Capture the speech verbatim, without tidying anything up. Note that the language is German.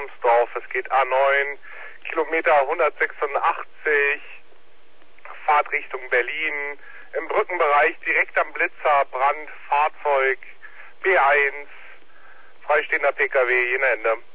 Ramsdorf, es geht A neun, Kilometer hundertsechsundachtzig, Fahrt Richtung Berlin, im Brückenbereich direkt am Blitzer, Brand, Fahrzeug, B eins, freistehender P K W, jener Ende.